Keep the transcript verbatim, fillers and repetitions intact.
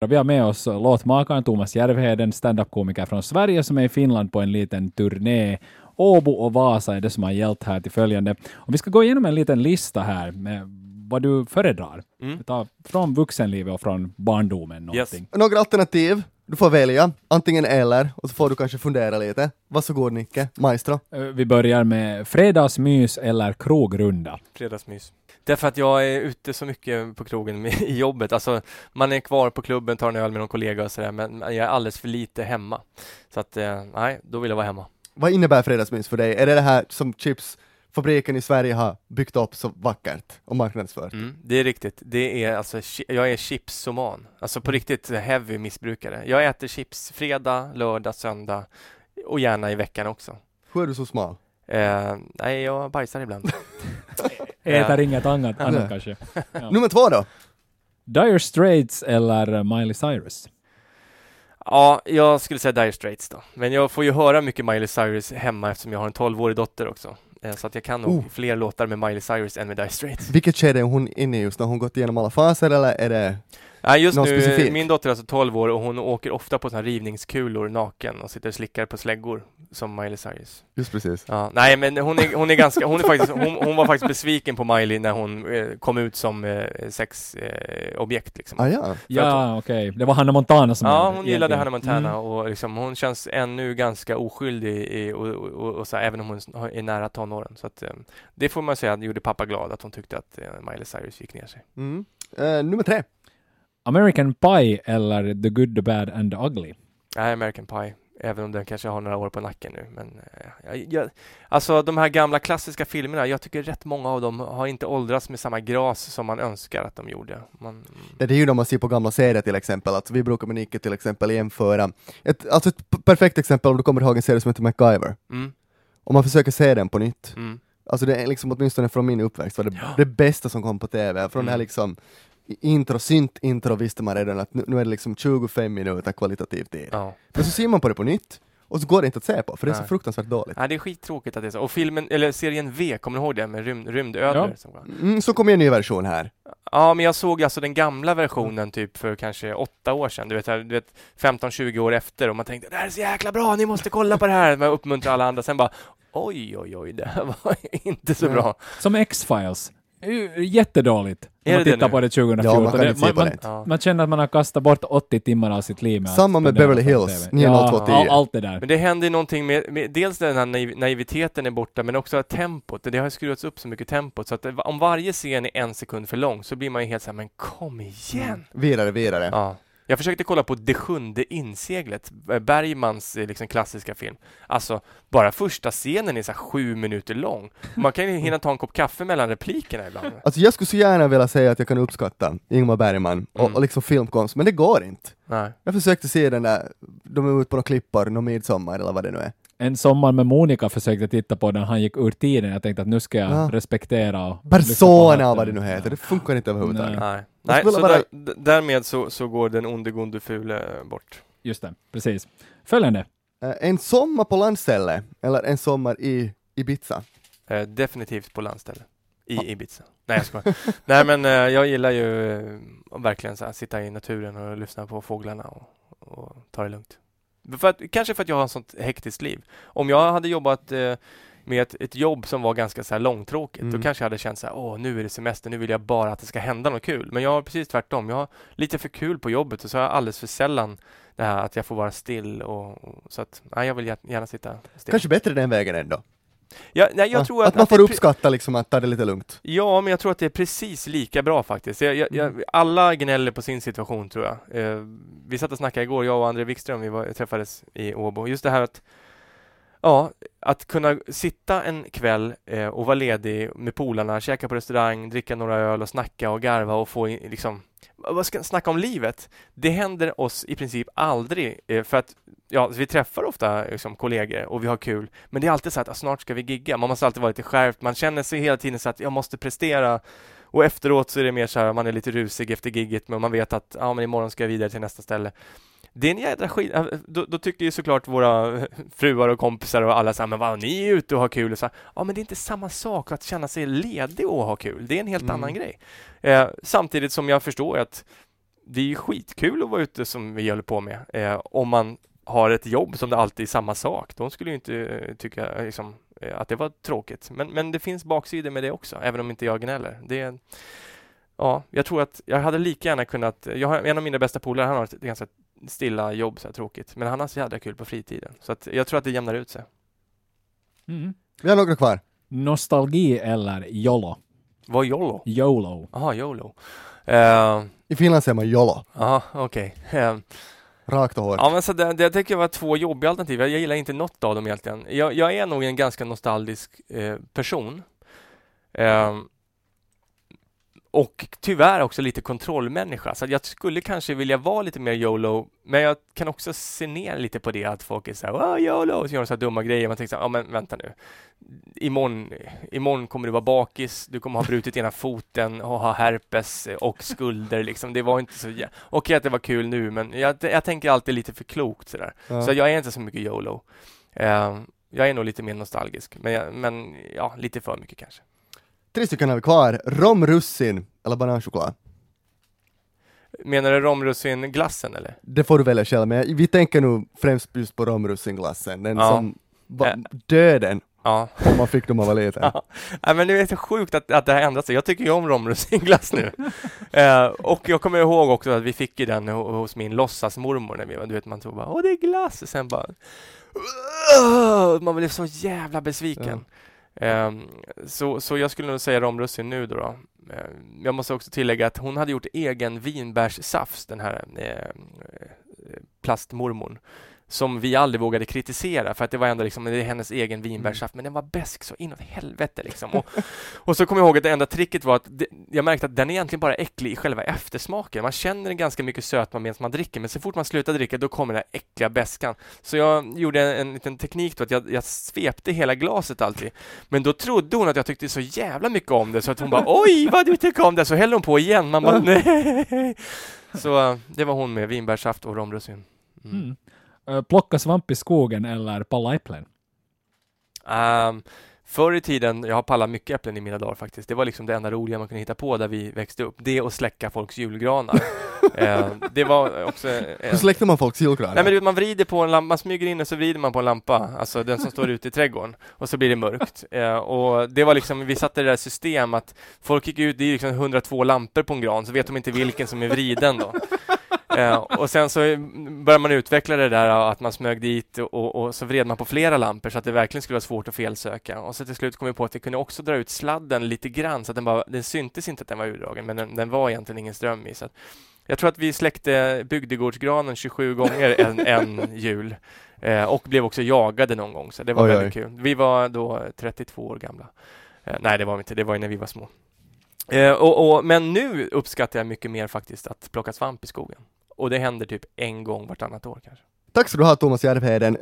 Vi har med oss låtmakaren Thomas Järvheden, stand-up-komiker från Sverige som är i Finland på en liten turné. Åbo och Vasa är det som har hjälpt här till följande. Och vi ska gå igenom en liten lista här med vad du föredrar. Mm. Ta från vuxenlivet och från barndomen. Någonting. Yes. Några alternativ. Du får välja antingen eller och så får du kanske fundera lite. Varsågod Nicke, maestro. Vi börjar med fredagsmys eller krogrunda. Fredagsmys. Därför att jag är ute så mycket på krogen med, i jobbet. Alltså, man är kvar på klubben, tar en öl med någon kollega och sådär. Men jag är alldeles för lite hemma. Så att, eh, nej, då vill jag vara hemma. Vad innebär fredagsmys för dig? Är det det här som chipsfabriken i Sverige har byggt upp så vackert och marknadsfört? Mm, det är riktigt. Det är alltså, jag är chipsoman. Alltså på riktigt heavy missbrukare. Jag äter chips fredag, lördag, söndag och gärna i veckan också. Hur är du så smal? Eh, nej, jag bajsar ibland. Äter inget annat, annat kanske. Ja. Nummer två då? Dire Straits eller Miley Cyrus? Ja, jag skulle säga Dire Straits då. Men jag får ju höra mycket Miley Cyrus hemma eftersom jag har en tolvårig dotter också. Eh, så att jag kan nog oh. fler låtar med Miley Cyrus än med Dire Straits. Vilket skede är hon inne i just? Har hon gått igenom alla faser eller är det ja, just någon nu, specifik? Min dotter är alltså tolv år och hon åker ofta på såna rivningskulor naken och sitter och slickar på släggor som Miley Cyrus. Just precis. Ja, nej, men hon är, hon är ganska, hon är faktiskt, hon, hon var faktiskt besviken på Miley när hon eh, kom ut som eh, sexobjekt. Eh, liksom. Ah, ja, ja okej. Okay. Det var Hannah Montana som... Ja, hon gillade Hannah Montana mm. och liksom, hon känns ännu ganska oskyldig i, och, och, och, och så här, även om hon är nära tonåren. Så att, eh, det får man säga, gjorde pappa glad att hon tyckte att eh, Miley Cyrus gick ner sig. Mm. Uh, nummer tre. American Pie eller The Good, The Bad and The Ugly? Nej, American Pie. Även om den kanske har några år på nacken nu. Men, jag, jag, alltså de här gamla klassiska filmerna, jag tycker rätt många av dem har inte åldrats med samma gras som man önskar att de gjorde. Man, det är ju de man ser på gamla serier till exempel. Alltså, vi brukar med Nicke till exempel jämföra. Ett, alltså ett p- perfekt exempel om du kommer ihåg en serie som heter MacGyver. Mm. Om man försöker se den på nytt. Mm. Alltså det är liksom åtminstone från min uppväxt var det, ja. det bästa som kom på tv. Från mm. det här liksom intro, synt intro visste man redan att nu, nu är det liksom tjugofem minuter kvalitativ tid. Ja. Men så ser man på det på nytt och så går det inte att se på för det är Nej. så fruktansvärt dåligt. Ja, det är skittråkigt att det är så. Och filmen, eller serien V, kommer du ihåg det med rymd, rymdödlor? Ja. Som mm, så kommer en ny version här. Ja, men jag såg alltså den gamla versionen typ för kanske åtta år sedan. Du vet, du vet femton tjugo år efter och man tänkte, det här är så jäkla bra, ni måste kolla på det här. Man uppmuntrar alla andra. Sen bara, oj, oj, oj, det här var inte så ja. bra. Som X-Files. Jättedåligt. Är man det tittar det på det tjugohundrafjorton. Ja, man, kan det, man, man, ja. man känner att man har kastat bort åttio timmar av sitt liv. Med samma med Beverly Hills, nio noll två tio. Ja, allt det där. Men det händer någonting med, med dels den här naiv, naiviteten är borta, men också tempot. Det har skruvats upp så mycket tempot. Så att det, om varje scen är en sekund för lång så blir man ju helt såhär, men kom igen. Mm. Vidare, vidare. Ja. Jag försökte kolla på Det sjunde inseglet, Bergmans liksom klassiska film. Alltså, bara första scenen är så här sju minuter lång. Man kan ju hinna ta en kopp kaffe mellan replikerna ibland. Alltså jag skulle så gärna vilja säga att jag kan uppskatta Ingmar Bergman och, Mm. och liksom filmkonst, men det går inte. Nej. Jag försökte se den där, de är ute på några klippar, någon midsommar eller vad det nu är. En sommar med Monica försökte titta på den, han gick ur tiden. Jag tänkte att nu ska jag ja. respektera och Persona vad det nu heter, det funkar inte överhuvudtaget. Nej, Nej. Så bara... där, därmed så, så går den onde gonde fule bort. Just det, precis. Följande. Uh, en sommar på landställe eller en sommar i Ibiza? Uh, definitivt på landställe. I ah. Ibiza. Nej, jag skojar. Nej, men uh, jag gillar ju uh, verkligen så här, sitta i naturen och lyssna på fåglarna och, och ta det lugnt. För att, kanske för att jag har ett sånt hektiskt liv. Om jag hade jobbat uh, med ett, ett jobb som var ganska så här långtråkigt, mm. då kanske jag hade känt så här, åh, nu är det semester, nu vill jag bara att det ska hända något kul. Men jag har precis tvärtom. Jag har lite för kul på jobbet och så har jag alldeles för sällan det här att jag får vara still och, och så att, nej, jag vill gärna sitta still. Kanske bättre den vägen ändå. Ja, nej, jag ja, tror att, att man att får det, uppskatta liksom att ta det lite lugnt. Ja, men jag tror att det är precis lika bra faktiskt. Jag, jag, jag, alla gnäller på sin situation, tror jag. Eh, vi satt och snackade igår, jag och André Wikström, vi var, träffades i Åbo. Just det här att ja, att kunna sitta en kväll eh, och vara ledig med polarna, käka på restaurang, dricka några öl och snacka och garva och få in, liksom, vad ska snacka om livet? Det händer oss i princip aldrig, eh, för att ja, vi träffar ofta liksom, kollegor och vi har kul, men det är alltid så att ah, snart ska vi gigga. Man måste alltid vara lite skärpt, man känner sig hela tiden så att jag måste prestera, och efteråt så är det mer så här, man är lite rusig efter gigget, men man vet att ja, men imorgon ska jag vidare till nästa ställe. Det är en jädra skit. Då, då tycker ju såklart våra fruar och kompisar och alla så här, men vad, ni är ute och har kul och så här, ja, men det är inte samma sak att känna sig ledig och ha kul. Det är en helt mm. annan grej. Eh, samtidigt som jag förstår att det är ju skitkul att vara ute som vi håller på med. Eh, om man har ett jobb som det alltid är samma sak. De skulle ju inte eh, tycka liksom, eh, att det var tråkigt. Men, men det finns baksidor med det också, även om inte jag gnäller. Det, ja, jag tror att jag hade lika gärna kunnat... Jag har en av mina bästa polare, han har ett ganska stilla jobb, så här tråkigt. Men han har så jävla kul på fritiden. Så att jag tror att det jämnar ut sig. Mm. Vi har några kvar. Nostalgi eller YOLO? Vad är YOLO? YOLO. Jaha, YOLO. Uh, I Finland säger man YOLO. Jaha, okej. Okay. Uh, Rakt och hårt. Ja, men så det, det tycker jag var två jobbiga alternativ. Jag, jag gillar inte något av dem egentligen. Jag, jag är nog en ganska nostalgisk eh, person. Eh, och tyvärr också lite kontrollmänniska. Så jag skulle kanske vilja vara lite mer YOLO. Men jag kan också se ner lite på det. Att folk är så här, oh, YOLO. Och så gör de så här dumma grejer. Man tänker så här, ja men vänta nu. Imorgon, imorgon kommer du vara bakis. Du kommer ha brutit ena foten och ha herpes och skulder. Liksom. Det var inte så... Okej okay, att det var kul nu, men jag, jag tänker alltid lite för klokt. Så, där. Ja. Så jag är inte så mycket YOLO. Uh, jag är nog lite mer nostalgisk. Men, jag, men ja, lite för mycket kanske. Tre stycken har vi kvar. Romrussin eller bananchoklad? Menar du romrussinglassen eller? Det får du välja själv, men vi tänker nog främst just på romrussinglassen. Den Ja. som var döden. Ja. Om man fick dem av att leta. Ja. Nej, men det är så sjukt att, att det här ändrat sig. Jag tycker ju om romrussinglass nu. eh, och jag kommer ihåg också att vi fick ju den hos min låtsasmormor när vi var, du vet, man tror bara, åh det är glass, och sen bara man blev så jävla besviken. Ja. eh, så, så jag skulle nog säga romrussin nu då, då. Eh, jag måste också tillägga att hon hade gjort egen vinbärssaft, den här eh, plastmormorn, som vi aldrig vågade kritisera för att det var ändå liksom, det är hennes egen vinbärssaft, men den var bäsk så inåt helvete liksom. Och, och så kommer jag ihåg att det enda tricket var att det, jag märkte att den är egentligen bara äcklig i själva eftersmaken. Man känner ganska mycket sötma medan man dricker, men så fort man slutar dricka då kommer den äckliga bäskan. Så jag gjorde en, en liten teknik då att jag, jag svepte hela glaset alltid. Men då trodde hon att jag tyckte så jävla mycket om det så att hon bara, oj vad du tycker om det, så hällde hon på igen. Man bara, nej. Så det var hon med vinbärssaft och romrussin. Mm. Mm. Uh, plocka svamp i skogen eller palla äpplen? Um, förr i tiden, jag har pallat mycket äpplen i mina dagar faktiskt. Det var liksom det enda roliga man kunde hitta på där vi växte upp. Det och släcka folks julgranar. uh, det var också... Uh, Hur släckte man folks julgranar? Nej, men man vrider på en lampa, man smyger in och så vrider man på en lampa. Alltså den som står ute i trädgården. Och så blir det mörkt. Uh, och det var liksom, vi satte det där system att folk gick ut, det är liksom hundratvå lampor på en gran, så vet de inte vilken som är vriden då. Uh, och sen så började man utveckla det där att man smög dit och, och, och så vred man på flera lampor så att det verkligen skulle vara svårt att felsöka. Och så till slut kom vi på att vi kunde också dra ut sladden lite grann så att den, bara, den syntes inte att den var urdragen, men den, den var egentligen ingen ström i. Så att jag tror att vi släckte bygdegårdsgranen tjugosju gånger en, en jul uh, och blev också jagade någon gång, så det var oj, väldigt oj. kul. Vi var då trettiotvå år gamla. Uh, nej, det var vi inte, det var när vi var små. Uh, och, och, men nu uppskattar jag mycket mer faktiskt att plocka svamp i skogen. Och det händer typ en gång vartannat år kanske. Tack så du ha, Thomas Järvheden.